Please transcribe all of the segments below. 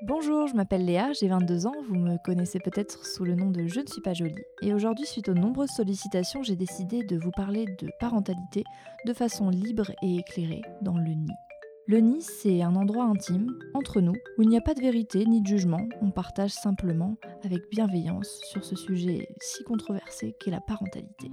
Bonjour, je m'appelle Léa, j'ai 22 ans, vous me connaissez peut-être sous le nom de Je ne suis pas jolie. Et aujourd'hui, suite aux nombreuses sollicitations, j'ai décidé de vous parler de parentalité de façon libre et éclairée dans le nid. Le nid, c'est un endroit intime, entre nous, où il n'y a pas de vérité ni de jugement, on partage simplement, avec bienveillance, sur ce sujet si controversé qu'est la parentalité.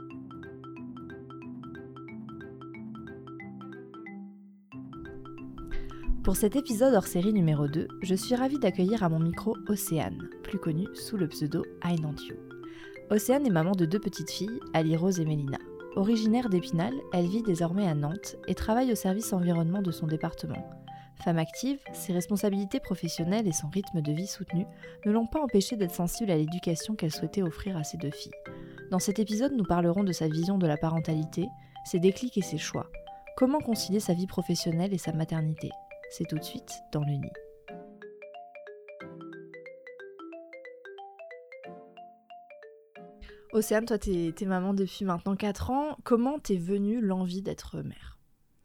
Pour cet épisode hors série numéro 2, je suis ravie d'accueillir à mon micro Océane, plus connue sous le pseudo I Not You. Océane est maman de 2 petites filles, Ali Rose et Mélina. Originaire d'Épinal, elle vit désormais à Nantes et travaille au service environnement de son département. Femme active, ses responsabilités professionnelles et son rythme de vie soutenu ne l'ont pas empêchée d'être sensible à l'éducation qu'elle souhaitait offrir à ses 2 filles. Dans cet épisode, nous parlerons de sa vision de la parentalité, ses déclics et ses choix. Comment concilier sa vie professionnelle et sa maternité ? C'est tout de suite dans le nid. Océane, toi t'es maman depuis maintenant 4 ans. Comment t'es venue l'envie d'être mère ?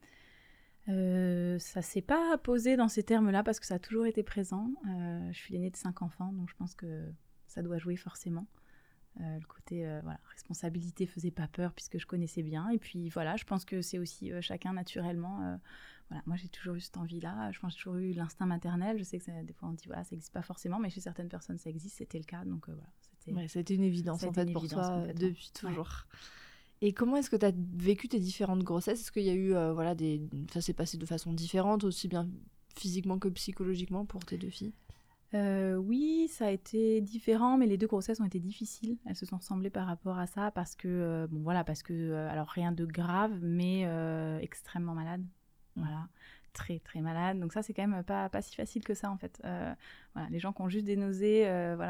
Ça s'est pas posé dans ces termes-là parce que ça a toujours été présent. Je suis l'aînée de 5 enfants, donc je pense que ça doit jouer forcément. Le côté responsabilité faisait pas peur puisque je connaissais bien. Et puis voilà, je pense que c'est aussi chacun naturellement. Moi j'ai toujours eu cette envie-là. Je pense que j'ai toujours eu l'instinct maternel. Je sais que des fois on dit ça n'existe pas forcément, mais chez certaines personnes ça existe. C'était le cas, donc c'était une évidence en fait pour toi depuis toujours. Ouais. Et comment est-ce que tu as vécu tes différentes grossesses ? Est-ce qu'il y a eu ça s'est passé de façon différente, aussi bien physiquement que psychologiquement pour tes 2 filles ? Oui, ça a été différent, mais les 2 grossesses ont été difficiles. Elles se sont ressemblées par rapport à ça parce que, alors rien de grave, mais extrêmement malade. Voilà, très très malade. Donc ça, c'est quand même pas si facile que ça en fait. Les gens qui ont juste des nausées,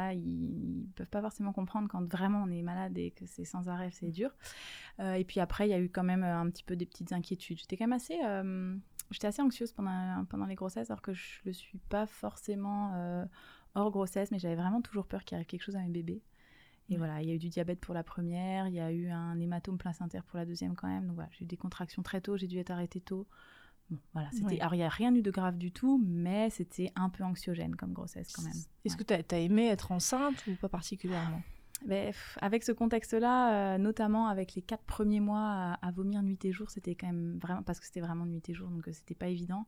ils peuvent pas forcément comprendre quand vraiment on est malade et que c'est sans arrêt, c'est dur. Et puis après, il y a eu quand même un petit peu des petites inquiétudes. J'étais quand même J'étais assez anxieuse pendant les grossesses, alors que je le suis pas forcément hors grossesse, mais j'avais vraiment toujours peur qu'il arrive quelque chose à mes bébés. Et voilà, il y a eu du diabète pour la première, il y a eu un hématome placentaire pour la deuxième quand même. Donc voilà, j'ai eu des contractions très tôt, j'ai dû être arrêtée tôt. Bon, voilà, Alors, il n'y a rien eu de grave du tout, mais c'était un peu anxiogène comme grossesse quand même. Est-ce que tu as aimé être enceinte ou pas particulièrement ? Avec ce contexte-là, notamment avec les 4 premiers mois à vomir nuit et jour, c'était quand même vraiment, parce que c'était vraiment nuit et jour, donc c'était pas évident.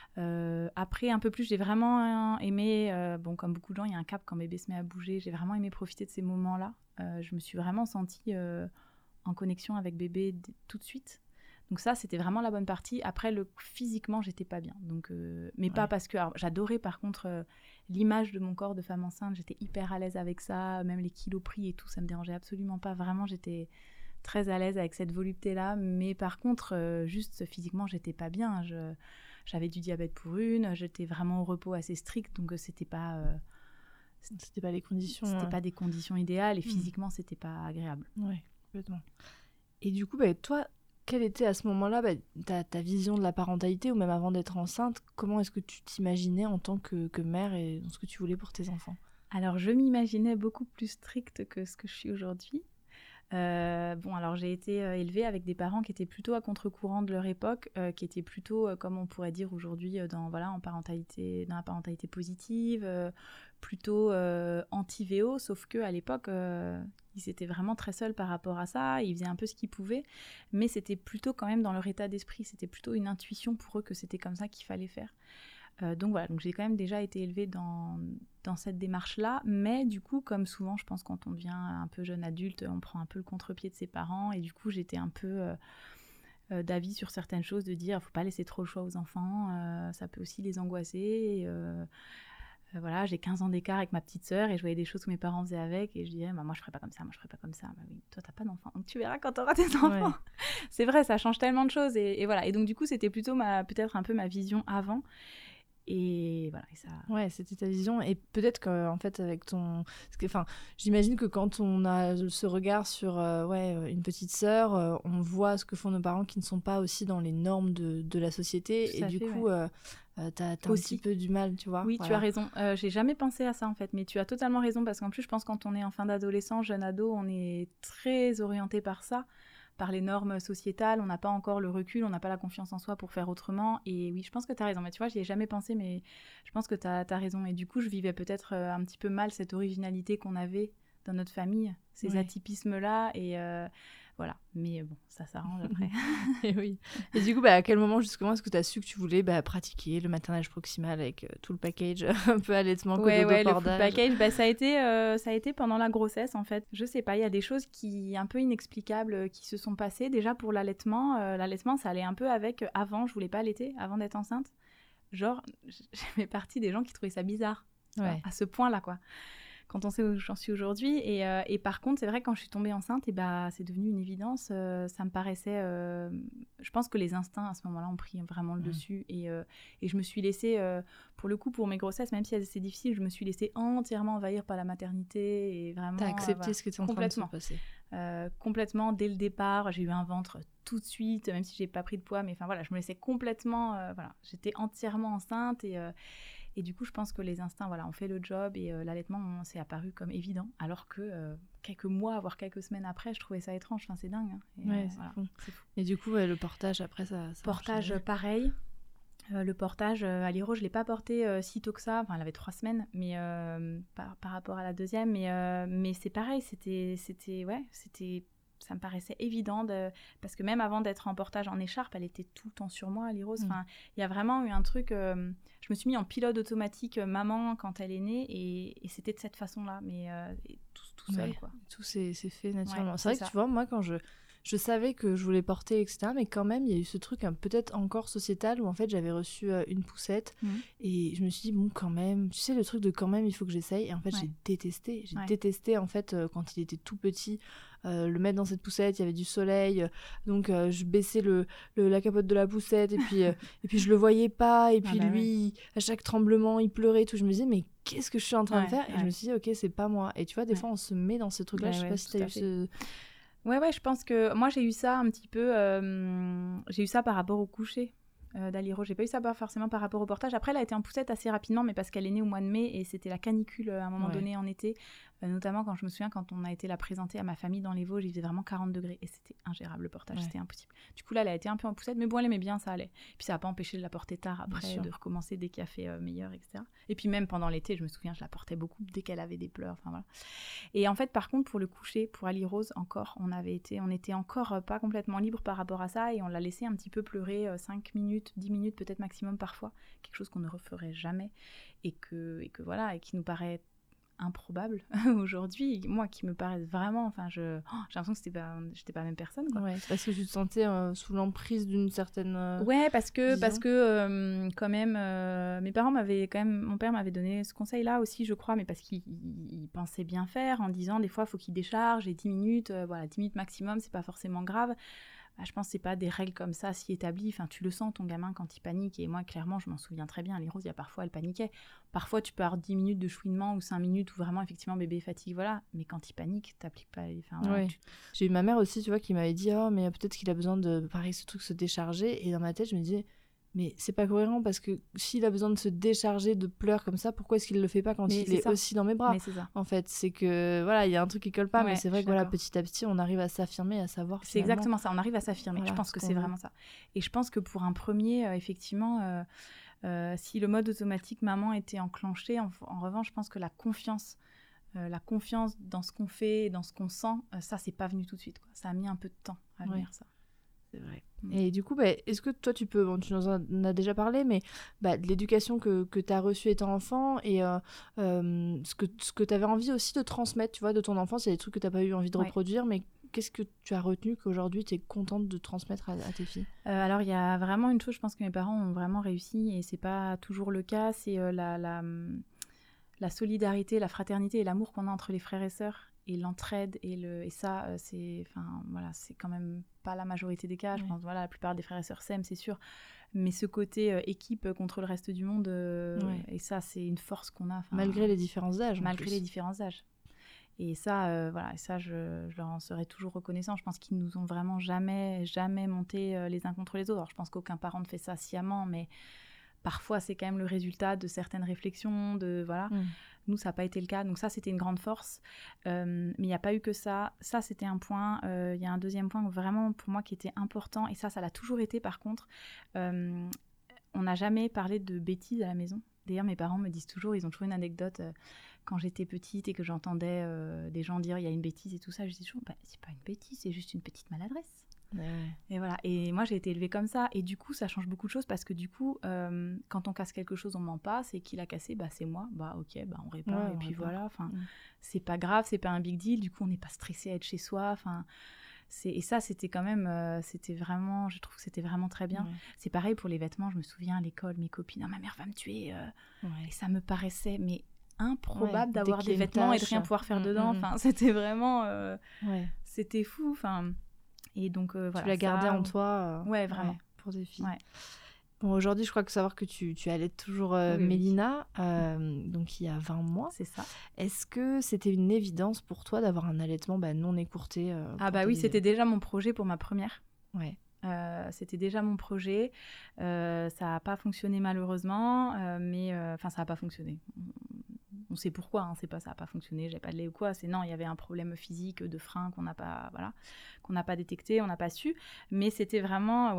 Après, un peu plus, j'ai vraiment aimé, comme beaucoup de gens, il y a un cap quand bébé se met à bouger, j'ai vraiment aimé profiter de ces moments-là. Je me suis vraiment sentie en connexion avec bébé tout de suite. Donc ça, c'était vraiment la bonne partie. Après, physiquement, j'étais pas bien. Donc, mais pas parce que... Alors, j'adorais par contre l'image de mon corps de femme enceinte. J'étais hyper à l'aise avec ça. Même les kilos pris et tout, ça me dérangeait absolument pas. Vraiment, j'étais très à l'aise avec cette volupté-là. Mais par contre, juste physiquement, j'étais pas bien. J'avais du diabète pour une. J'étais vraiment au repos assez strict. Donc, c'était pas les conditions... C'était pas des conditions idéales. Et physiquement, c'était pas agréable. Oui, complètement. Et du coup, toi... Quelle était à ce moment-là ta vision de la parentalité, ou même avant d'être enceinte ? Comment est-ce que tu t'imaginais en tant que mère et dans ce que tu voulais pour tes enfants ? Alors, je m'imaginais beaucoup plus stricte que ce que je suis aujourd'hui. Alors j'ai été élevée avec des parents qui étaient plutôt à contre-courant de leur époque, qui étaient plutôt, comme on pourrait dire aujourd'hui, dans la parentalité positive, plutôt anti-VO, sauf qu'à l'époque, ils étaient vraiment très seuls par rapport à ça, ils faisaient un peu ce qu'ils pouvaient, mais c'était plutôt quand même dans leur état d'esprit, c'était plutôt une intuition pour eux que c'était comme ça qu'il fallait faire. Donc j'ai quand même déjà été élevée dans cette démarche-là, mais du coup, comme souvent, je pense quand on devient un peu jeune adulte, on prend un peu le contre-pied de ses parents, et du coup, j'étais un peu d'avis sur certaines choses, de dire, faut pas laisser trop le choix aux enfants, ça peut aussi les angoisser, j'ai 15 ans d'écart avec ma petite sœur, et je voyais des choses que mes parents faisaient avec, et je disais, moi je ferais pas comme ça, oui, toi t'as pas d'enfant, donc tu verras quand t'auras tes enfants. Ouais. C'est vrai, ça change tellement de choses, et voilà, et donc du coup, c'était plutôt peut-être un peu ma vision avant. Et voilà, et ça... Ouais, c'était ta vision. Et peut-être qu'en fait, avec ton... j'imagine que quand on a ce regard sur une petite sœur, on voit ce que font nos parents qui ne sont pas aussi dans les normes de la société. Et du coup, t'as un petit peu du mal, tu vois. Oui, voilà. Tu as raison. J'ai jamais pensé à ça, en fait. Mais tu as totalement raison, parce qu'en plus, je pense que quand on est en fin d'adolescent, jeune ado, on est très orienté par ça. par les normes sociétales, on n'a pas encore le recul, on n'a pas la confiance en soi pour faire autrement. Et oui, je pense que tu as raison. Mais tu vois, j'y ai jamais pensé, mais je pense que tu as raison. Et du coup, je vivais peut-être un petit peu mal cette originalité qu'on avait dans notre famille, ces atypismes-là. Et voilà. Mais bon, ça s'arrange après. Et oui. Et du coup, à quel moment justement est-ce que tu as su que tu voulais pratiquer le maternage proximal avec tout le package, un peu allaitement, cododo, le full bordage. package, ça a été pendant la grossesse en fait. Je sais pas, il y a des choses qui un peu inexplicables qui se sont passées. Déjà pour l'allaitement, ça allait un peu avec. Avant, je voulais pas allaiter, avant d'être enceinte. Genre, j'avais partie des gens qui trouvaient ça bizarre, à ce point-là quoi. Quand on sait où j'en suis aujourd'hui. Et par contre, c'est vrai, quand je suis tombée enceinte, c'est devenu une évidence. Ça me paraissait... je pense que les instincts, à ce moment-là, ont pris vraiment le dessus. Et je me suis laissée, pour le coup, pour mes grossesses, même si c'est difficile, je me suis laissée entièrement envahir par la maternité. Et vraiment... T'as accepté ce qui était en train de se passer. Complètement, dès le départ. J'ai eu un ventre tout de suite, même si j'ai pas pris de poids. Mais enfin, voilà, je me laissais complètement... j'étais entièrement enceinte et du coup, je pense que les instincts, ont fait le job et l'allaitement, c'est apparu comme évident. Alors que quelques mois, voire quelques semaines après, je trouvais ça étrange. Enfin, c'est dingue. Hein. Et, c'est fou. Et du coup, le portage, après, ça portage, pareil. Le portage, Aliro, je ne l'ai pas porté si tôt que ça. Enfin, elle avait 3 semaines, mais par rapport à la deuxième. Mais c'est pareil, ça me paraissait évident parce que même avant d'être en portage en écharpe, elle était tout le temps sur moi, Alirose. Enfin, il y a vraiment eu un truc. Je me suis mis en pilote automatique maman quand elle est née et c'était de cette façon-là, mais tout seul quoi. Tout s'est fait naturellement. Ouais, c'est vrai que tu vois, moi quand je savais que je voulais porter, etc. Mais quand même, il y a eu ce truc peut-être encore sociétal où en fait j'avais reçu une poussette et je me suis dit, bon, quand même, tu sais, le truc de quand même, il faut que j'essaye. Et en fait, j'ai détesté. J'ai détesté en fait quand il était tout petit. Le mettre dans cette poussette, il y avait du soleil, donc je baissais la capote de la poussette et puis je le voyais pas et puis lui, à chaque tremblement, il pleurait et tout. Je me disais, mais qu'est-ce que je suis en train de faire? Et je me suis dit, ok, c'est pas moi. Et tu vois, des fois, on se met dans ce truc-là. Je sais pas si t'as eu ce... Ouais, je pense que moi j'ai eu ça un petit peu, j'ai eu ça par rapport au coucher d'Aliro, j'ai pas eu ça forcément par rapport au portage. Après elle a été en poussette assez rapidement, mais parce qu'elle est née au mois de mai et c'était la canicule à un moment donné en été, notamment quand je me souviens quand on a été la présenter à ma famille dans les Vosges, il faisait vraiment 40 degrés et c'était ingérable le portage, c'était impossible. Du coup là elle a été un peu en poussette, mais bon elle aimait bien, ça allait. Puis ça a pas empêché de la porter tard après, de recommencer dès qu'il a fait meilleur, etc. Et puis même pendant l'été, je me souviens, je la portais beaucoup dès qu'elle avait des pleurs, enfin voilà. Et en fait par contre pour le coucher, pour Alirose encore, on était encore pas complètement libre par rapport à ça et on l'a laissé un petit peu pleurer 5 minutes, 10 minutes peut-être maximum parfois, quelque chose qu'on ne referait jamais et que voilà, et qui nous paraît improbable aujourd'hui, moi qui me paraît vraiment, enfin j'ai l'impression que j'étais pas la même personne quoi. Ouais, parce que tu te sentais sous l'emprise d'une certaine parce que quand même mon père m'avait donné ce conseil là aussi je crois, mais parce qu'il pensait bien faire en disant des fois faut qu'il décharge et 10 minutes 10 minutes maximum, c'est pas forcément grave. Je pense que c'est pas des règles comme ça si établies. Enfin, tu le sens, ton gamin, quand il panique. Et moi, clairement, je m'en souviens très bien. Les Roses, il y a parfois, elle paniquait. Parfois, tu peux avoir 10 minutes de chouinement ou 5 minutes où vraiment, effectivement, bébé est fatigué. Voilà. Mais quand il panique, t'appliques pas. J'ai eu ma mère aussi, tu vois, qui m'avait dit, oh, mais peut-être qu'il a besoin de, pareil, ce truc se décharger. Et dans ma tête, je me disais, mais c'est pas cohérent parce que s'il a besoin de se décharger de pleurs comme ça, pourquoi est-ce qu'il le fait pas quand il est aussi dans mes bras? Mais c'est ça. En fait, c'est que voilà, il y a un truc qui colle pas, mais c'est vrai que petit à petit, on arrive à s'affirmer, à savoir. C'est exactement ça, on arrive à s'affirmer. Je pense que c'est vraiment ça. Et je pense que pour un premier, effectivement, si le mode automatique maman était enclenché, en revanche, je pense que la confiance dans ce qu'on fait, dans ce qu'on sent, ça, c'est pas venu tout de suite, quoi. Ça a mis un peu de temps à venir, ça. C'est vrai. Et du coup, est-ce que toi, tu peux, tu nous en as déjà parlé, mais de l'éducation que tu as reçue étant enfant et ce que tu avais envie aussi de transmettre, tu vois, de ton enfance, il y a des trucs que tu n'as pas eu envie de reproduire, mais qu'est-ce que tu as retenu qu'aujourd'hui, tu es contente de transmettre à tes filles? Alors, il y a vraiment une chose, je pense que mes parents ont vraiment réussi, et c'est pas toujours le cas, c'est la solidarité, la fraternité et l'amour qu'on a entre les frères et sœurs. Et l'entraide et ça c'est quand même pas la majorité des cas. Je pense la plupart des frères et sœurs s'aiment, c'est sûr, mais ce côté équipe contre le reste du monde et ça c'est une force qu'on a malgré les différences d'âge et ça je leur en serai toujours reconnaissant. Je pense qu'ils nous ont vraiment jamais monté les uns contre les autres. Alors, je pense qu'aucun parent ne fait ça sciemment, mais parfois, c'est quand même le résultat de certaines réflexions, voilà. Nous, ça n'a pas été le cas. Donc ça, c'était une grande force. Mais il n'y a pas eu que ça. Ça, c'était un point. Il y a un deuxième point vraiment, pour moi, qui était important. Et ça l'a toujours été, par contre. On n'a jamais parlé de bêtises à la maison. D'ailleurs, mes parents me disent toujours, ils ont toujours une anecdote. Quand j'étais petite et que j'entendais des gens dire « il y a une bêtise » et tout ça, je dis toujours « c'est pas une bêtise, c'est juste une petite maladresse ». Et voilà. Et moi, j'ai été élevée comme ça. Et du coup, ça change beaucoup de choses parce que du coup, quand on casse quelque chose, on ment pas. C'est qui l'a cassé ? C'est moi. Ok, on répare. Et puis voilà. Enfin, c'est pas grave, c'est pas un big deal. Du coup, on n'est pas stressé à être chez soi. Enfin, et ça, c'était quand même, c'était vraiment, je trouve que c'était vraiment très bien. C'est pareil pour les vêtements. Je me souviens à l'école, mes copines, ma mère va me tuer. Et ça me paraissait, mais improbable d'avoir des vêtements et de rien pouvoir faire dedans. Enfin, c'était vraiment, c'était fou. Enfin. Et donc, voilà, tu l'as gardé en toi vraiment. Pour tes filles. Bon, aujourd'hui, je crois que savoir que tu allaites toujours Mélina, donc qui a 20 mois. C'est ça. Est-ce que c'était une évidence pour toi d'avoir un allaitement non écourté oui, c'était déjà mon projet pour ma première. Ouais. C'était déjà mon projet. Ça n'a pas fonctionné malheureusement, mais ça n'a pas fonctionné. On sait pourquoi, hein, c'est pas ça n'a pas fonctionné, j'avais pas de lait ou quoi, non, il y avait un problème physique de frein qu'on n'a pas détecté, on n'a pas su, mais c'était vraiment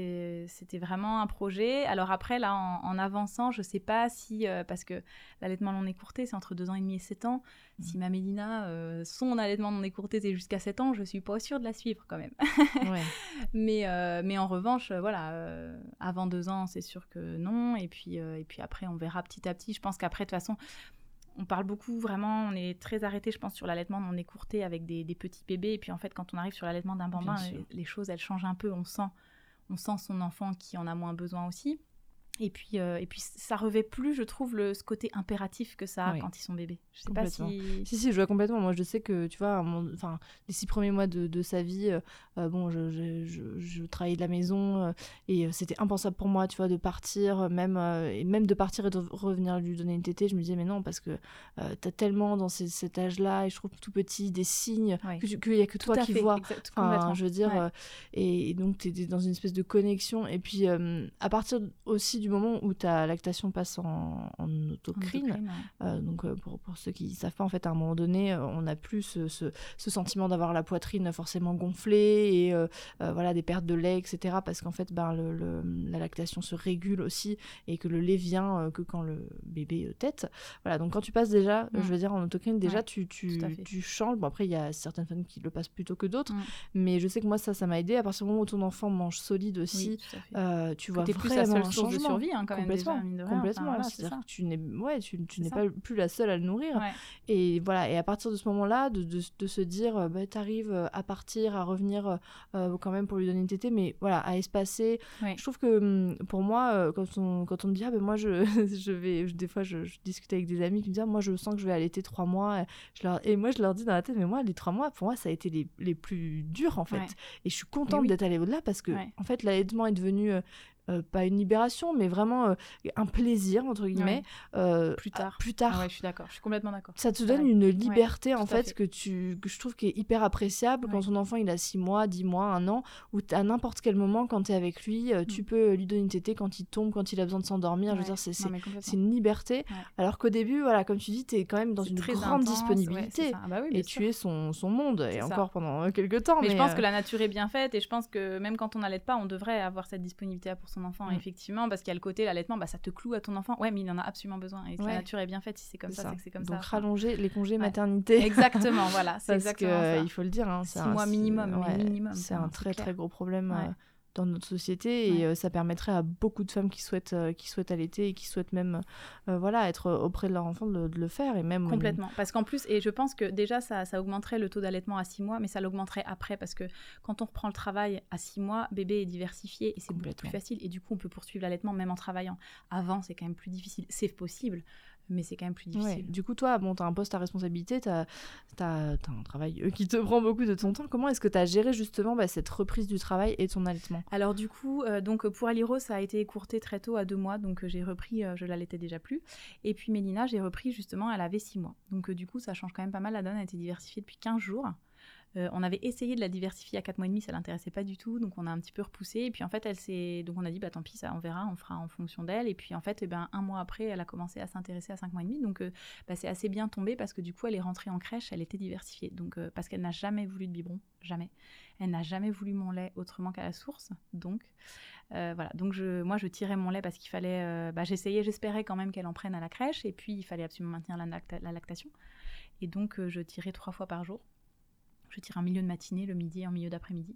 un projet. Alors après, là, en avançant, je sais pas si, parce que l'allaitement non écourté, c'est entre 2 ans et demi et 7 ans, si ma Mélina, son allaitement non écourté, c'est jusqu'à 7 ans, je suis pas sûre de la suivre quand même. mais en revanche, avant 2 ans, c'est sûr que non, et puis après, on verra petit à petit. Je pense qu'après, de toute façon, on parle beaucoup, vraiment, on est très arrêté, je pense, sur l'allaitement non écourté avec des petits bébés. Et puis, en fait, quand on arrive sur l'allaitement d'un bambin, les choses, elles changent un peu. On sent son enfant qui en a moins besoin aussi. Et puis, ça revêt plus, je trouve, ce côté impératif que ça a quand ils sont bébés. Je sais pas si... Si, je vois complètement. Moi, je sais que, tu vois, les 6 premiers mois de sa vie, je travaillais de la maison et c'était impensable pour moi, tu vois, de partir, et même de partir et de revenir lui donner une tétée. Je me disais, mais non, parce que t'as tellement dans cet âge-là, et je trouve tout petit, des signes qu'il n'y a que toi qui vois. Enfin, je veux dire, et donc t'es dans une espèce de connexion. Et puis, à partir aussi du moment où ta lactation passe en autocrine, donc pour ceux qui ne savent pas, en fait, à un moment donné, on n'a plus ce sentiment d'avoir la poitrine forcément gonflée et voilà, des pertes de lait, etc. Parce qu'en fait, la lactation se régule aussi et que le lait vient que quand le bébé tète. Voilà, donc quand tu passes déjà, je veux dire, en autocrine, déjà, tu changes. Bon, après, il y a certaines femmes qui le passent plutôt que d'autres, mais je sais que moi, ça m'a aidé. À partir du moment où ton enfant mange solide aussi, tu vois vraiment plus la seule source de survie, hein, quand complètement, même, déjà, complètement. Enfin, C'est-à-dire que tu n'es pas plus la seule à le nourrir. Et voilà, et à partir de ce moment-là, de se dire, t'arrives à partir, à revenir quand même pour lui donner une tétée, mais voilà, à espacer. Je trouve que pour moi, quand on me dit, moi des fois je discute avec des amis qui me disent, moi je sens que je vais allaiter 3 mois, et moi je leur dis dans la tête, mais moi les 3 mois, pour moi ça a été les plus durs en fait. Et je suis contente d'être allée au-delà parce que en fait l'allaitement est devenu pas une libération, mais vraiment un plaisir, entre guillemets. Plus tard. Ah je suis d'accord, je suis complètement d'accord. Ça te donne une liberté, en fait, que je trouve qui est hyper appréciable quand ton enfant il a 6 mois, 10 mois, 1 an, où à n'importe quel moment, quand tu es avec lui, tu peux lui donner une tétée quand il tombe, quand il a besoin de s'endormir. Je veux dire, c'est une liberté. Alors qu'au début, voilà, comme tu dis, tu es quand même dans une grande disponibilité. Et tu es son monde, et encore pendant quelques temps. Mais je pense que la nature est bien faite, et je pense que même quand on n'allaite pas, on devrait avoir cette disponibilité pour son enfant, effectivement, parce qu'il y a le côté l'allaitement, ça te cloue à ton enfant, mais il en a absolument besoin, et la nature est bien faite. Si c'est comme ça, c'est que c'est comme ça. Donc rallonger les congés maternité. Exactement, voilà, c'est exactement ça. Il faut le dire, 6 mois minimum, c'est un très très gros problème dans notre société, et ça permettrait à beaucoup de femmes qui souhaitent allaiter et qui souhaitent même être auprès de leur enfant de le faire, et même complètement, parce qu'en plus, et je pense que déjà ça augmenterait le taux d'allaitement à 6 mois, mais ça l'augmenterait après, parce que quand on reprend le travail à 6 mois, bébé est diversifié et c'est beaucoup plus facile, et du coup on peut poursuivre l'allaitement même en travaillant. Avant, c'est quand même plus difficile, c'est possible, mais c'est quand même plus difficile. Du coup, toi, t'as un poste à responsabilité, t'as un travail qui te prend beaucoup de ton temps. Comment est-ce que t'as géré justement cette reprise du travail et ton allaitement ? Alors du coup, pour Aliro, ça a été écourté très tôt à 2 mois, donc j'ai repris, je l'allaitais déjà plus. Et puis Mélina, j'ai repris justement, elle avait 6 mois. Donc du coup, ça change quand même pas mal la donne, elle a été diversifiée depuis 15 jours. On avait essayé de la diversifier à 4 mois et demi, ça l'intéressait pas du tout, donc on a un petit peu repoussé. Et puis en fait, donc on a dit, tant pis, ça, on verra, on fera en fonction d'elle. Et puis en fait, 1 mois après, elle a commencé à s'intéresser à 5 mois et demi. Donc c'est assez bien tombé parce que du coup, elle est rentrée en crèche, elle était diversifiée. Donc parce qu'elle n'a jamais voulu de biberon, jamais. Elle n'a jamais voulu mon lait autrement qu'à la source. Donc voilà. Donc moi, je tirais mon lait parce qu'il fallait. J'espérais quand même qu'elle en prenne à la crèche. Et puis il fallait absolument maintenir la lactation. Et donc je tirais 3 fois par jour. Je tirais en milieu de matinée, le midi et en milieu d'après-midi.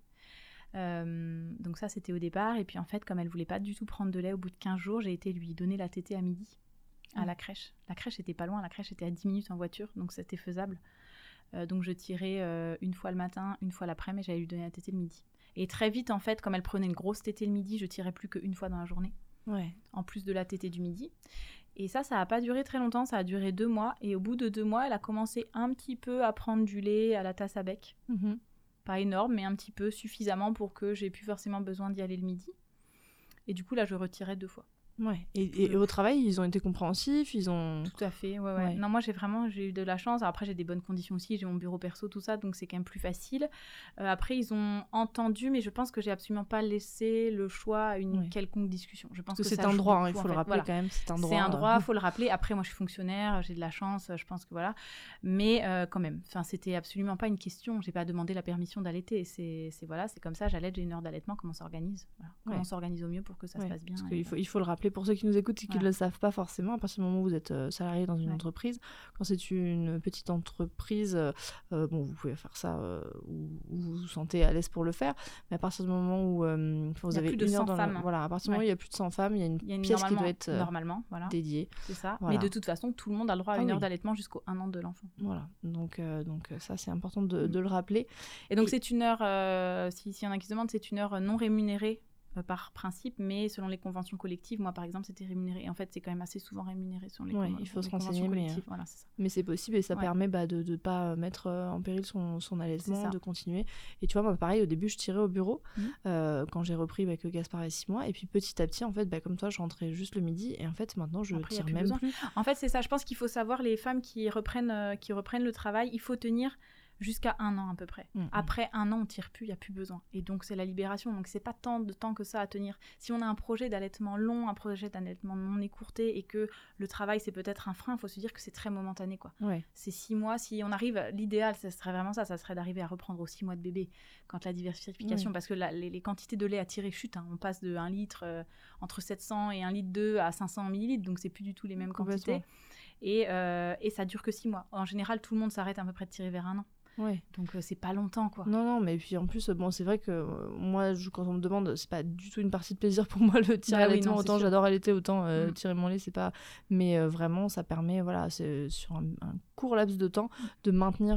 Donc ça, c'était au départ. Et puis en fait, comme elle ne voulait pas du tout prendre de lait, au bout de 15 jours, j'ai été lui donner la tétée à midi à la crèche. La crèche était pas loin, la crèche était à 10 minutes en voiture, donc c'était faisable. Donc je tirais une fois le matin, une fois l'après-midi, et j'allais lui donner la tétée le midi. Et très vite, en fait, comme elle prenait une grosse tétée le midi, je tirais plus qu'une fois dans la journée, en plus de la tétée du midi. Et ça n'a pas duré très longtemps, ça a duré 2 mois. Et au bout de 2 mois, elle a commencé un petit peu à prendre du lait à la tasse à bec. Pas énorme, mais un petit peu, suffisamment pour que j'ai plus forcément besoin d'y aller le midi. Et du coup, là, je retirais 2 fois. Ouais. Et au travail, ils ont été compréhensifs, ils ont... Tout à fait, ouais. Non, moi, j'ai eu de la chance. Alors, après, j'ai des bonnes conditions aussi, j'ai mon bureau perso, tout ça, donc c'est quand même plus facile. Après, ils ont entendu, mais je pense que j'ai absolument pas laissé le choix à une quelconque discussion. Je pense que c'est un droit, il beaucoup, faut le rappeler quand même, c'est un droit. C'est un droit, il faut le rappeler. Après, moi, je suis fonctionnaire, j'ai de la chance, je pense que voilà. Mais quand même, c'était absolument pas une question. J'ai pas demandé la permission d'allaiter. C'est comme ça, j'allaite, j'ai une heure d'allaitement, comment on s'organise. Voilà. Comment on s'organise au mieux pour que ça se passe bien. Parce qu'il faut le rappeler pour ceux qui nous écoutent et qui ne le savent pas forcément. À partir du moment où vous êtes salarié dans une entreprise, quand c'est une petite entreprise, vous pouvez faire ça où vous vous sentez à l'aise pour le faire. Mais à partir du moment où vous avez plus de 100 femmes. Voilà, à partir du moment où il y a plus de 100 femmes, il y a une pièce qui doit être dédiée. C'est ça. Voilà. Mais de toute façon, tout le monde a le droit à une heure d'allaitement jusqu'au 1 an de l'enfant. Voilà. Donc ça, c'est important de le rappeler. Et donc c'est une heure, s'il y en a qui se demandent, c'est une heure non rémunérée par principe, mais selon les conventions collectives, moi par exemple c'était rémunéré. Et en fait c'est quand même assez souvent rémunéré selon les il faut se renseigner, voilà, c'est ça. Mais c'est possible et ça permet de ne pas mettre en péril son allaitement, de continuer. Et tu vois, moi pareil, au début je tirais au bureau quand j'ai repris que Gaspard avait 6 mois, et puis petit à petit en fait comme toi je rentrais juste le midi, et en fait maintenant je tire même plus. En fait c'est ça, je pense qu'il faut savoir, les femmes qui reprennent le travail, il faut tenir jusqu'à 1 an à peu près. Après 1 an, on tire plus, il n'y a plus besoin. Et donc, c'est la libération. Donc, c'est pas tant de temps que ça à tenir. Si on a un projet d'allaitement long, un projet d'allaitement non écourté, et que le travail, c'est peut-être un frein, il faut se dire que c'est très momentané, quoi. C'est 6 mois. Si on arrive, l'idéal, ça serait vraiment ça serait d'arriver à reprendre aux 6 mois de bébé, quand la diversification, parce que les quantités de lait à tirer chutent. On passe de 1 litre, entre 700 et 1 litre 2 à 500 millilitres, donc c'est plus du tout les mêmes quantités. Et ça dure que 6 mois. En général, tout le monde s'arrête à peu près de tirer vers 1 an. Donc c'est pas longtemps, quoi. Non, mais puis en plus c'est vrai que moi quand on me demande, c'est pas du tout une partie de plaisir pour moi le tirer allaitement, autant j'adore allaiter, autant tirer mon lait c'est pas, mais vraiment ça permet, c'est sur un court laps de temps de maintenir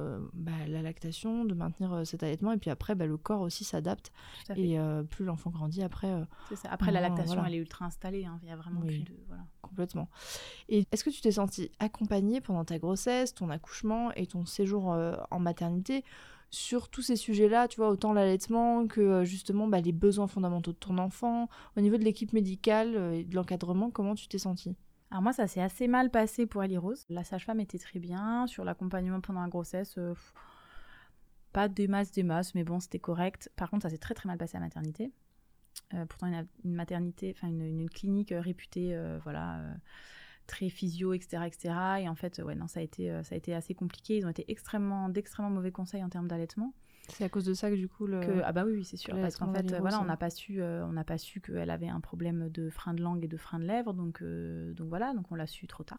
la lactation, de maintenir cet allaitement, et puis après le corps aussi s'adapte, et plus l'enfant grandit après c'est ça. Après la lactation elle est ultra installée, il y a vraiment plus de complètement. Et est-ce que tu t'es sentie accompagnée pendant ta grossesse, ton accouchement et ton séjour en maternité sur tous ces sujets-là, tu vois, autant l'allaitement que justement les besoins fondamentaux de ton enfant, au niveau de l'équipe médicale et de l'encadrement, comment tu t'es sentie ? Alors moi, ça s'est assez mal passé pour Ali Rose. La sage-femme était très bien. Sur l'accompagnement pendant la grossesse, pas des masses, mais bon, c'était correct. Par contre, ça s'est très très mal passé à la maternité. Pourtant, une maternité, enfin une clinique réputée, très physio, etc. Et en fait, ça a été assez compliqué. Ils ont été d'extrêmement mauvais conseils en termes d'allaitement. C'est à cause de ça que du coup oui, c'est sûr, parce qu'en fait on n'a pas su qu'elle avait un problème de frein de langue et de frein de lèvres, donc on l'a su trop tard.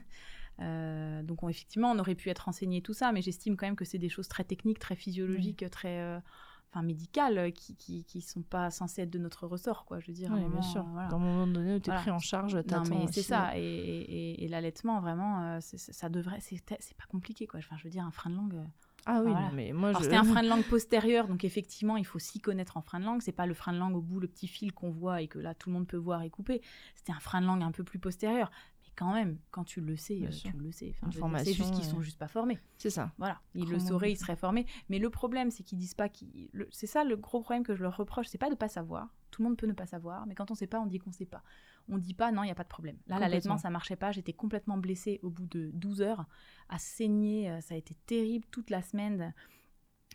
Donc effectivement on aurait pu être renseigné tout ça, mais j'estime quand même que c'est des choses très techniques, très physiologiques, très médicales, qui sont pas censées être de notre ressort, quoi. Je veux dire, bien sûr. Dans un moment donné où tu es pris en charge, t'attends. Non, mais c'est ça, et l'allaitement vraiment ça devrait, c'est pas compliqué, quoi. Enfin, je veux dire, un frein de langue. Mais moi c'était un frein de langue postérieur, donc effectivement il faut s'y connaître en frein de langue. C'est pas le frein de langue au bout, le petit fil qu'on voit et que là tout le monde peut voir et couper. C'était un frein de langue un peu plus postérieur, mais quand même quand tu le sais, tu le sais. C'est juste qu'ils sont juste pas formés, c'est ça. Voilà, ils le sauraient, ils seraient formés, mais le problème c'est qu'ils disent pas c'est ça le gros problème que je leur reproche, c'est pas de pas savoir. Tout le monde peut ne pas savoir, mais quand on sait pas, on dit qu'on sait pas. On dit pas non, il y a pas de problème. Là l'allaitement ça marchait pas, j'étais complètement blessée au bout de 12 heures, à saigner, ça a été terrible toute la semaine.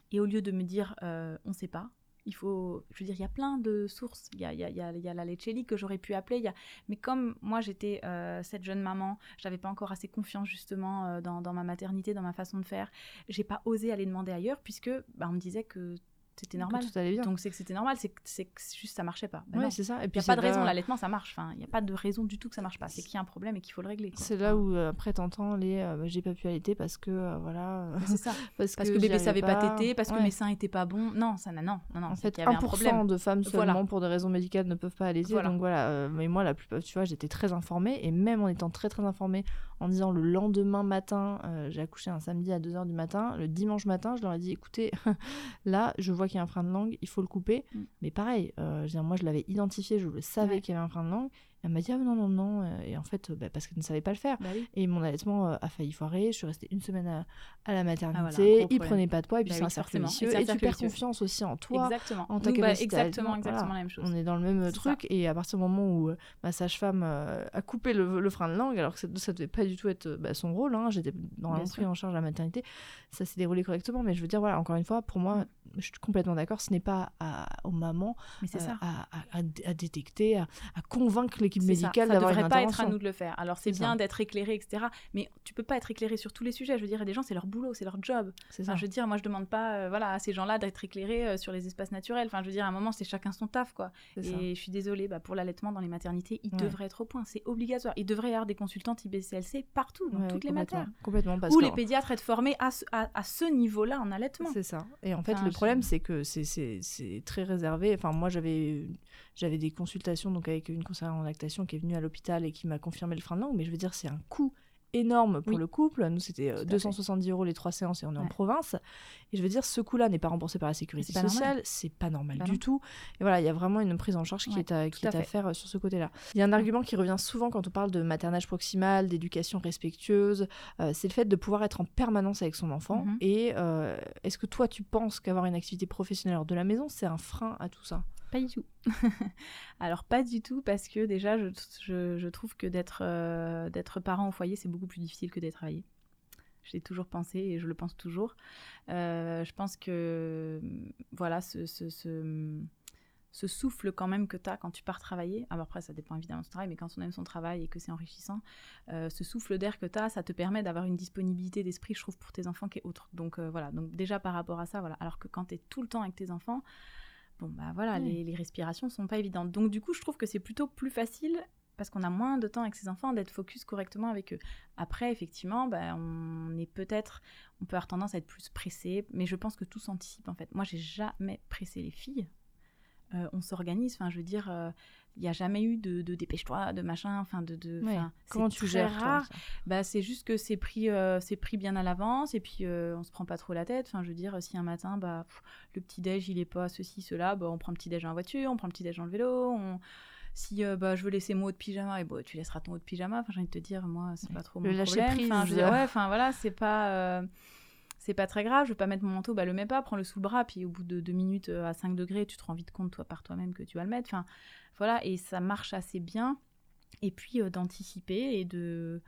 Et au lieu de me dire, on ne sait pas, il faut, je veux dire, il y a plein de sources. Il y a la Leccelli que j'aurais pu appeler. Mais comme moi, j'étais cette jeune maman, je n'avais pas encore assez confiance justement dans ma maternité, dans ma façon de faire. Je n'ai pas osé aller demander ailleurs puisque on me disait que c'était normal. Que tout allait bien. Donc c'est que c'était normal, c'est que juste ça marchait pas. Oui, c'est ça. Et puis il n'y a pas de raison, l'allaitement ça marche. Enfin, il n'y a pas de raison du tout que ça marche pas. C'est qu'il y a un problème et qu'il faut le régler. C'est là où après t'entends les j'ai pas pu allaiter parce que voilà. C'est ça. parce que bébé savait pas téter, parce que mes seins étaient pas bons. Non. En fait, 1% de femmes seulement pour des raisons médicales ne peuvent pas allaiter. Donc voilà. Mais moi, la plupart, tu vois, j'étais très informée et même en étant très très informée, en disant le lendemain matin, j'ai accouché un samedi à 2h du matin, le dimanche matin, je leur ai dit écoutez, là, je vois qu'il y a un frein de langue, il faut le couper. Mais pareil, moi je l'avais identifié, je le savais qu'il y avait un frein de langue. Elle m'a dit ah non. Et en fait, parce qu'elle ne savait pas le faire. Oui. Et mon allaitement a failli foirer. Je suis restée une semaine à la maternité. Il prenait pas de poids. Et puis c'est un cercle vicieux. Et tu perds confiance aussi en toi, en ta capacité. Exactement la même chose. On est dans le même truc. Ça. Et à partir du moment où ma sage-femme a coupé le frein de langue, alors que ça devait pas du tout être son rôle, j'étais normalement pris en charge à la maternité, ça s'est déroulé correctement. Mais je veux dire, voilà, encore une fois, pour moi, je suis complètement d'accord, ce n'est pas aux mamans à détecter, à convaincre l'équipe médicale d'avoir une intervention. Ça devrait pas être à nous de le faire. Alors c'est bien d'être éclairé, etc. Mais tu peux pas être éclairé sur tous les sujets. Je veux dire, il y a des gens, c'est leur boulot, c'est leur job. Je veux dire, moi je demande pas à ces gens-là d'être éclairés sur les espaces naturels. Enfin, je veux dire, à un moment, c'est chacun son taf, quoi. Et je suis désolée, pour l'allaitement dans les maternités, il devrait être au point. C'est obligatoire. Il devrait y avoir des consultantes IBCLC partout, dans toutes les matières. Complètement. Où les pédiatres être formés à ce niveau-là en allaitement. C'est ça. Et en fait, le problème, c'est que c'est très réservé. Enfin, moi, j'avais des consultations donc avec une conseillère en lactation qui est venue à l'hôpital et qui m'a confirmé le frein de langue. Mais je veux dire, c'est un coût énorme pour le couple. Nous, c'était 270 € les 3 séances et on est en province. Et je veux dire, ce coût-là n'est pas remboursé par la sécurité sociale. C'est pas normal du tout. Et voilà, il y a vraiment une prise en charge qui est à faire sur ce côté-là. Il y a un argument qui revient souvent quand on parle de maternage proximal, d'éducation respectueuse. C'est le fait de pouvoir être en permanence avec son enfant. Et est-ce que toi, tu penses qu'avoir une activité professionnelle hors de la maison, c'est un frein à tout ça ? Pas du tout. Alors pas du tout parce que déjà je trouve que d'être parent au foyer c'est beaucoup plus difficile que d'être travaillé. Je l'ai toujours pensé et je le pense toujours. Je pense que voilà ce souffle quand même que tu as quand tu pars travailler, alors après ça dépend évidemment de ton travail, mais quand on aime son travail et que c'est enrichissant, ce souffle d'air que tu as, ça te permet d'avoir une disponibilité d'esprit, je trouve, pour tes enfants qui est autre. Donc voilà, donc déjà par rapport à ça, voilà. Alors que quand tu es tout le temps avec tes enfants, les respirations sont pas évidentes. Donc du coup, je trouve que c'est plutôt plus facile parce qu'on a moins de temps avec ses enfants d'être focus correctement avec eux. Après, effectivement, on peut avoir tendance à être plus pressé, mais je pense que tout s'anticipe en fait. Moi, j'ai jamais pressé les filles. On s'organise, enfin, je veux dire, il n'y a jamais eu de dépêche-toi, de machin, enfin, comment tu gères rare. C'est juste que c'est pris bien à l'avance, et puis on se prend pas trop la tête. Enfin, je veux dire, si un matin, le petit-déj, il est pas ceci, cela, on prend le petit-déj en voiture, on prend le petit-déj dans le vélo, si je veux laisser mon haut de pyjama, et tu laisseras ton haut de pyjama. Enfin, j'ai envie de te dire, moi, c'est pas trop mon problème. Lâcher prise. Enfin, je veux dire, voilà, c'est pas très grave, je veux pas mettre mon manteau, le mets pas, prends-le sous le bras, puis au bout de 2 minutes à 5 degrés, tu te rends vite compte par toi-même que tu vas le mettre. Enfin, voilà, et ça marche assez bien. Et puis d'anticiper et de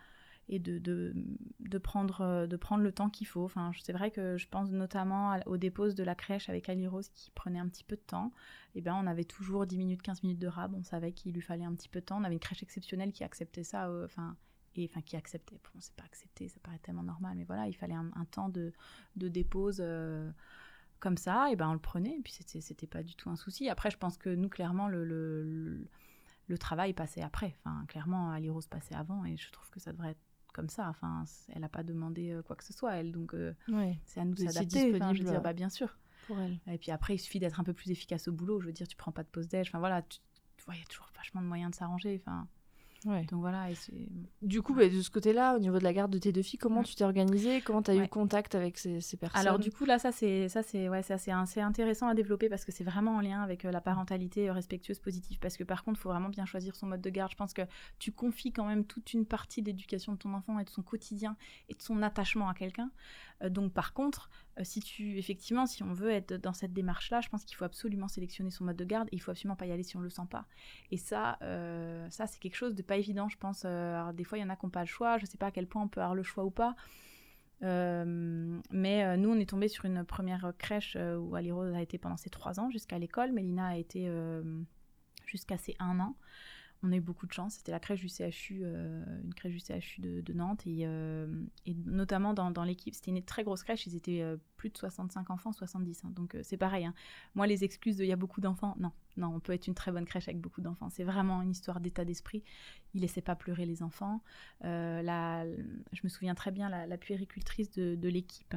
prendre le temps qu'il faut. Enfin, c'est vrai que je pense notamment aux déposes de la crèche avec Ali Rose qui prenait un petit peu de temps. Et on avait toujours 10 minutes, 15 minutes de rab, on savait qu'il lui fallait un petit peu de temps. On avait une crèche exceptionnelle qui acceptait ça, qui acceptait, c'est pas accepté, ça paraît tellement normal, mais voilà, il fallait un temps de dépose comme ça, et on le prenait, et puis c'était pas du tout un souci. Après, je pense que nous, clairement, le travail passait après, enfin, clairement, Ali Rose passait avant, et je trouve que ça devrait être comme ça, enfin, elle a pas demandé quoi que ce soit, elle, donc c'est à nous de s'adapter, enfin, je veux dire, bien sûr. Pour elle. Et puis après, il suffit d'être un peu plus efficace au boulot, je veux dire, tu prends pas de pause déj, enfin voilà, il y a toujours vachement de moyens de s'arranger, enfin... Ouais. Donc voilà, du coup, de ce côté-là, au niveau de la garde de tes 2 filles, comment tu t'es organisée, comment tu as eu contact avec ces personnes? Alors du coup là, ça c'est assez intéressant à développer parce que c'est vraiment en lien avec la parentalité respectueuse positive, parce que par contre, il faut vraiment bien choisir son mode de garde. Je pense que tu confies quand même toute une partie d'éducation de ton enfant et de son quotidien et de son attachement à quelqu'un. Donc par contre, si on veut être dans cette démarche-là, je pense qu'il faut absolument sélectionner son mode de garde et il faut absolument pas y aller si on le sent pas. Et ça c'est quelque chose de pas évident, je pense. Alors, des fois, il y en a qui n'ont pas le choix. Je sais pas à quel point on peut avoir le choix ou pas. Mais nous, on est tombé sur une première crèche où Ali Rose a été pendant ses 3 ans jusqu'à l'école. Mélina a été jusqu'à ses 1 an. On a eu beaucoup de chance. C'était la crèche du CHU, une crèche du CHU de Nantes. Et notamment dans l'équipe, c'était une très grosse crèche. Ils étaient plus de 65 enfants, 70. Hein. Donc c'est pareil. Hein. Moi, les excuses de « il y a beaucoup d'enfants », non, on peut être une très bonne crèche avec beaucoup d'enfants. C'est vraiment une histoire d'état d'esprit. Ils ne laissaient pas pleurer les enfants. Je me souviens très bien, la puéricultrice de l'équipe,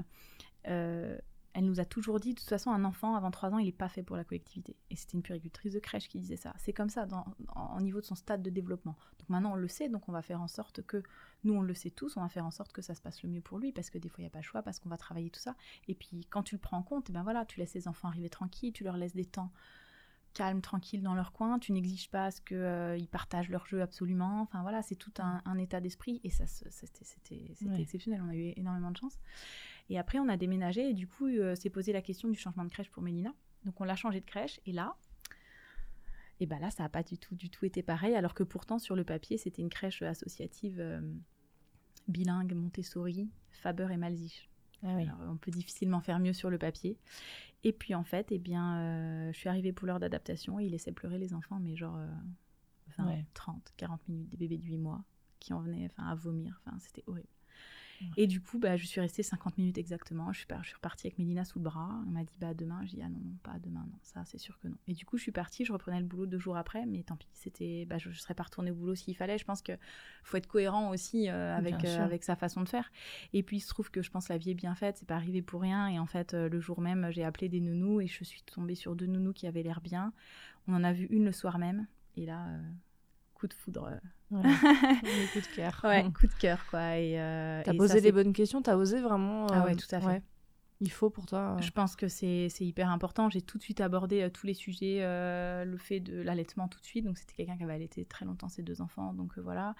elle nous a toujours dit, de toute façon, un enfant avant 3 ans, il n'est pas fait pour la collectivité. Et c'était une puéricultrice de crèche qui disait ça. C'est comme ça, au niveau de son stade de développement. Donc maintenant, on le sait, donc on va faire en sorte que, nous, on le sait tous, on va faire en sorte que ça se passe le mieux pour lui, parce que des fois, il n'y a pas le choix, parce qu'on va travailler tout ça. Et puis, quand tu le prends en compte, ben voilà, tu laisses les enfants arriver tranquilles, tu leur laisses des temps calmes, tranquilles dans leur coin, tu n'exiges pas à ce qu'ils partagent leur jeu absolument. Enfin voilà, c'est tout un état d'esprit, et ça, c'était exceptionnel, on a eu énormément de chance. Et après, on a déménagé et du coup, s'est posé la question du changement de crèche pour Mélina. Donc, on l'a changé de crèche et là, ça n'a pas du tout été pareil. Alors que pourtant, sur le papier, c'était une crèche associative bilingue, Montessori, Faber et Malzich. Ah oui. Alors, on peut difficilement faire mieux sur le papier. Et puis, en fait, je suis arrivée pour l'heure d'adaptation et ils laissaient pleurer les enfants, mais genre 20, 30, 40 minutes, des bébés de 8 mois qui en venaient à vomir. C'était horrible. Et du coup, je suis restée 50 minutes exactement. Je suis repartie avec Mélina sous le bras. On m'a dit demain. J'ai dit non, pas demain, non, ça c'est sûr que non. Et du coup, je suis partie, je reprenais le boulot 2 jours après, mais tant pis, je ne serais pas retournée au boulot s'il fallait. Je pense qu'il faut être cohérent aussi avec sa façon de faire. Et puis, il se trouve que je pense que la vie est bien faite, c'est pas arrivé pour rien. Et en fait, le jour même, j'ai appelé des nounous et je suis tombée sur 2 nounous qui avaient l'air bien. On en a vu une le soir même. Et là... coup de foudre. Coup de cœur. Ouais, coup de cœur, quoi. T'as posé les bonnes questions, t'as osé vraiment... Ah ouais, tout à fait. Ouais. Il faut pour toi... Je pense que c'est hyper important. J'ai tout de suite abordé tous les sujets, le fait de l'allaitement tout de suite. Donc, c'était quelqu'un qui avait allaité très longtemps ses 2 enfants. Donc, voilà.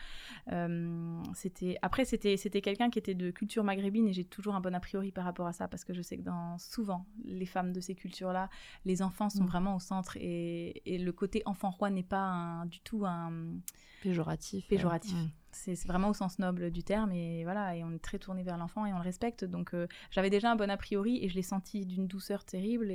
Après, c'était quelqu'un qui était de culture maghrébine et j'ai toujours un bon a priori par rapport à ça parce que je sais que souvent, les femmes de ces cultures-là, les enfants sont vraiment au centre et le côté enfant roi n'est pas du tout un... péjoratif. C'est vraiment au sens noble du terme et voilà, et on est très tourné vers l'enfant et on le respecte. Donc j'avais déjà un bon a priori et je l'ai senti d'une douceur terrible,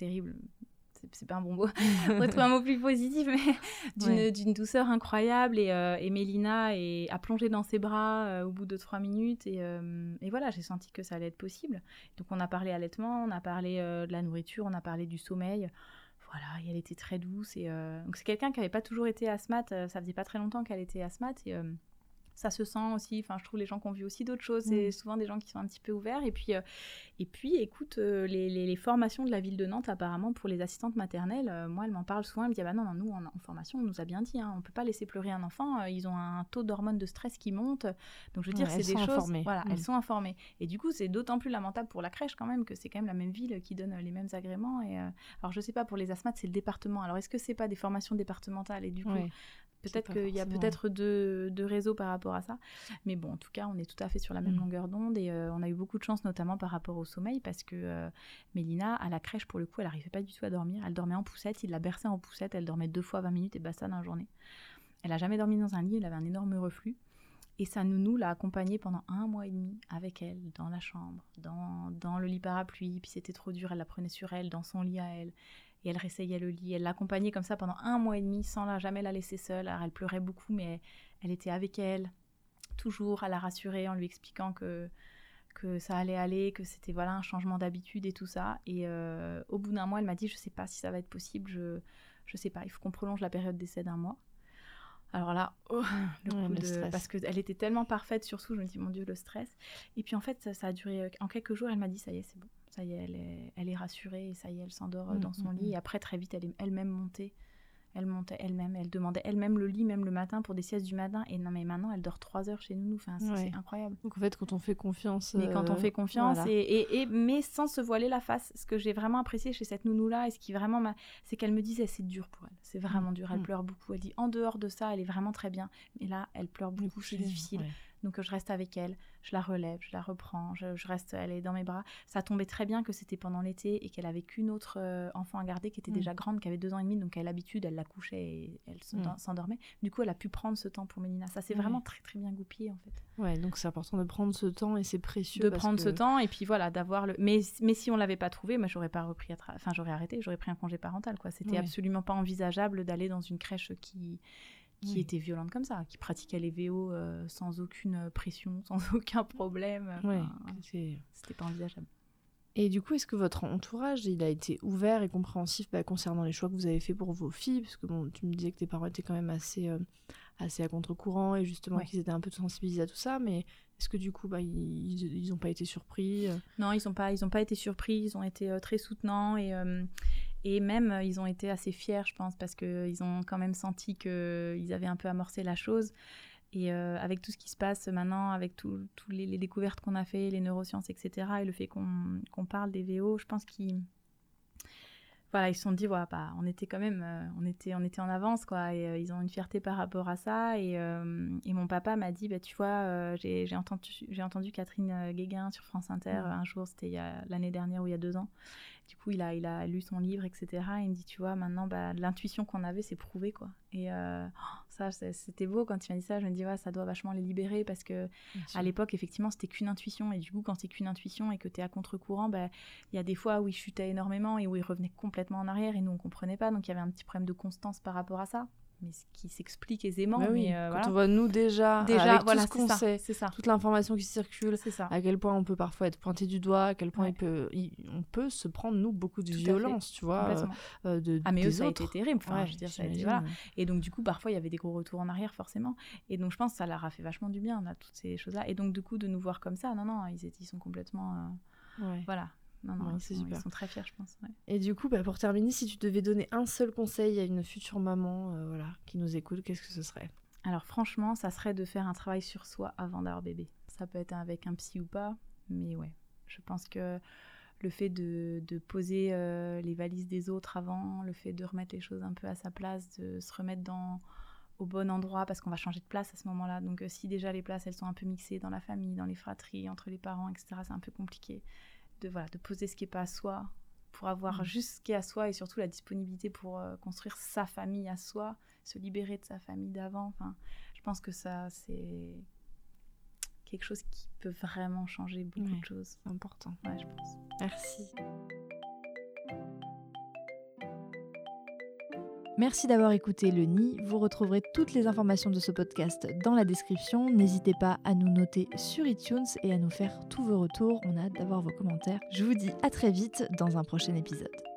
c'est pas un bon mot, on va trouver un mot plus positif, mais d'une douceur incroyable et Mélina a plongé dans ses bras au bout de 3 minutes et voilà, j'ai senti que ça allait être possible. Donc on a parlé allaitement, on a parlé de la nourriture, on a parlé du sommeil. Voilà, et elle était très douce. Donc c'est quelqu'un qui n'avait pas toujours été asthmate, ça faisait pas très longtemps qu'elle était asthmate et ça se sent aussi, je trouve les gens qui ont vu aussi d'autres choses, c'est souvent des gens qui sont un petit peu ouverts. Et puis écoute, les formations de la ville de Nantes, apparemment, pour les assistantes maternelles, moi, elle m'en parle souvent, elle me dit, non, nous, en formation, on nous a bien dit, on ne peut pas laisser pleurer un enfant, ils ont un taux d'hormones de stress qui monte, donc je veux dire, c'est des choses... Informées. Voilà, elles sont informées. Et du coup, c'est d'autant plus lamentable pour la crèche, quand même, que c'est quand même la même ville qui donne les mêmes agréments. Alors, je ne sais pas, pour les asthmates, c'est le département. Alors, est-ce que ce n'est pas des formations départementales et du coup... Peut-être qu'il y a peut-être deux réseaux par rapport à ça. Mais bon, en tout cas, on est tout à fait sur la même longueur d'onde. Et on a eu beaucoup de chance, notamment par rapport au sommeil, parce que Mélina, à la crèche, pour le coup, elle n'arrivait pas du tout à dormir. Elle dormait en poussette, il la berçait en poussette. Elle dormait 2 fois 20 minutes et basta dans la journée. Elle n'a jamais dormi dans un lit, elle avait un énorme reflux. Et sa nounou l'a accompagnée pendant 1 mois et demi avec elle, dans la chambre, dans le lit parapluie. Puis c'était trop dur, elle la prenait sur elle, dans son lit à elle. Et elle réessayait le lit. Elle l'accompagnait comme ça pendant 1 mois et demi, sans jamais la laisser seule. Alors elle pleurait beaucoup, mais elle était avec elle, toujours à la rassurer, en lui expliquant que ça allait aller, que c'était un changement d'habitude et tout ça. Et au bout d'1 mois, elle m'a dit, je sais pas si ça va être possible, je sais pas, il faut qu'on prolonge la période d'essai d'1 mois. Alors là, le stress. Parce qu'elle était tellement parfaite, surtout, je me dis, mon Dieu, le stress. Et puis en fait, ça a duré, en quelques jours, elle m'a dit, ça y est, c'est bon. Ça y est, elle est rassurée, et ça y est, elle s'endort dans son lit. Et après, très vite, elle est elle-même montée. Elle montait elle-même, elle demandait elle-même le lit, même le matin, pour des siestes du matin. Et non, mais maintenant, elle dort 3 heures chez nous. C'est incroyable. Donc en fait, quand on fait confiance... Mais quand on fait confiance, voilà. Mais sans se voiler la face. Ce que j'ai vraiment apprécié chez cette nounou-là, et ce qui vraiment c'est qu'elle me disait, c'est dur pour elle. C'est vraiment dur, elle pleure beaucoup. Elle dit, en dehors de ça, elle est vraiment très bien. Mais là, elle pleure beaucoup, c'est difficile. Ouais. Donc je reste avec elle, je la relève, je la reprends, je reste, elle est dans mes bras. Ça tombait très bien que c'était pendant l'été et qu'elle avait qu'une autre enfant à garder qui était déjà grande, qui avait 2 ans et demi, donc elle a l'habitude, elle la couchait et elle s'endormait. Du coup, elle a pu prendre ce temps pour Mélina. Ça s'est vraiment très très bien goupillé en fait. Ouais, donc c'est important de prendre ce temps et c'est précieux. De prendre ce temps et puis voilà, d'avoir le. Mais si on l'avait pas trouvé, moi j'aurais pas repris j'aurais arrêté, j'aurais pris un congé parental quoi. C'était absolument pas envisageable d'aller dans une crèche qui était violente comme ça, qui pratiquait les VO sans aucune pression, sans aucun problème. C'était pas envisageable. Et du coup, est-ce que votre entourage, il a été ouvert et compréhensif concernant les choix que vous avez fait pour vos filles ? Parce que bon, tu me disais que tes parents étaient quand même assez à contre-courant et justement qu'ils étaient un peu sensibilisés à tout ça, mais est-ce que du coup, ils n'ont pas été surpris ? Non, ils ont pas été surpris, ils ont été très soutenants et même, ils ont été assez fiers, je pense, parce qu'ils ont quand même senti qu'ils avaient un peu amorcé la chose. Et avec tout ce qui se passe maintenant, avec toutes les découvertes qu'on a fait, les neurosciences, etc., et le fait qu'on parle des VO, je pense qu'ils se sont dit, on était quand même, on était en avance, quoi. Et ils ont une fierté par rapport à ça. Et mon papa m'a dit, tu vois, j'ai entendu Catherine Guéguin sur France Inter un jour, c'était l'année dernière ou il y a 2 ans. Du coup, il a lu son livre, etc. Et il me dit, tu vois, maintenant, l'intuition qu'on avait, c'est prouvé, quoi. Et ça, c'était beau quand il m'a dit ça. Je me dis, ça doit vachement les libérer parce que à l'époque, effectivement, c'était qu'une intuition. Et du coup, quand c'est qu'une intuition et que t'es à contre-courant, il y a des fois où il chutait énormément et où il revenait complètement en arrière et nous, on comprenait pas. Donc, il y avait un petit problème de constance par rapport à ça. Mais ce qui s'explique aisément. Quand on voit nous déjà avec tout ce qu'on sait, c'est ça. toute l'information qui circule, c'est ça. À quel point on peut parfois être pointé du doigt, à quel point on peut se prendre, nous, beaucoup de violence, tu vois. Mais eux, ça a été terrible. Enfin, je veux dire, ça a été, voilà. Et donc, du coup, parfois, il y avait des gros retours en arrière, forcément. Et donc, je pense que ça leur a fait vachement du bien, là, toutes ces choses-là. Et donc, du coup, de nous voir comme ça, non, ils sont complètement... Voilà. Non, ils sont très fiers, je pense. Ouais. Et du coup, pour terminer, si tu devais donner un seul conseil à une future maman qui nous écoute, qu'est-ce que ce serait ? Alors franchement, ça serait de faire un travail sur soi avant d'avoir bébé. Ça peut être avec un psy ou pas, mais je pense que le fait de poser les valises des autres avant, le fait de remettre les choses un peu à sa place, de se remettre au bon endroit, parce qu'on va changer de place à ce moment-là. Donc si déjà les places, elles sont un peu mixées dans la famille, dans les fratries, entre les parents, etc., c'est un peu compliqué. De poser ce qui n'est pas à soi, pour avoir juste ce qui est à soi et surtout la disponibilité pour construire sa famille à soi, se libérer de sa famille d'avant. Enfin, je pense que ça, c'est quelque chose qui peut vraiment changer beaucoup de choses. C'est important. Ouais, je pense. Merci. Merci d'avoir écouté Le Nid. Vous retrouverez toutes les informations de ce podcast dans la description. N'hésitez pas à nous noter sur iTunes et à nous faire tous vos retours. On a hâte d'avoir vos commentaires. Je vous dis à très vite dans un prochain épisode.